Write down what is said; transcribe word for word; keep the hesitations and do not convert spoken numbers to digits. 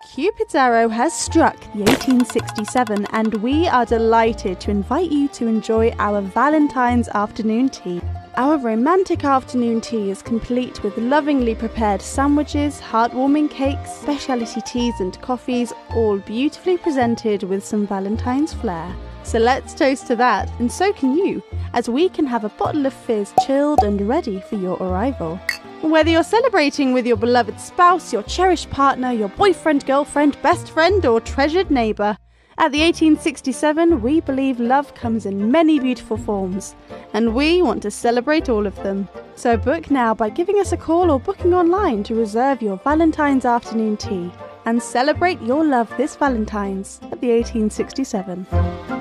Cupid's arrow has struck the eighteen sixty-seven, and we are delighted to invite you to enjoy our Valentine's afternoon tea. Our romantic afternoon tea is complete with lovingly prepared sandwiches, heartwarming cakes, specialty teas and coffees, all beautifully presented with some Valentine's flair. So let's toast to that, and so can you, as we can have a bottle of fizz chilled and ready for your arrival. Whether you're celebrating with your beloved spouse, your cherished partner, your boyfriend, girlfriend, best friend, or treasured neighbour, at the eighteen sixty-seven, we believe love comes in many beautiful forms, and we want to celebrate all of them. So book now by giving us a call or booking online to reserve your Valentine's afternoon tea, and celebrate your love this Valentine's at the eighteen sixty-seven.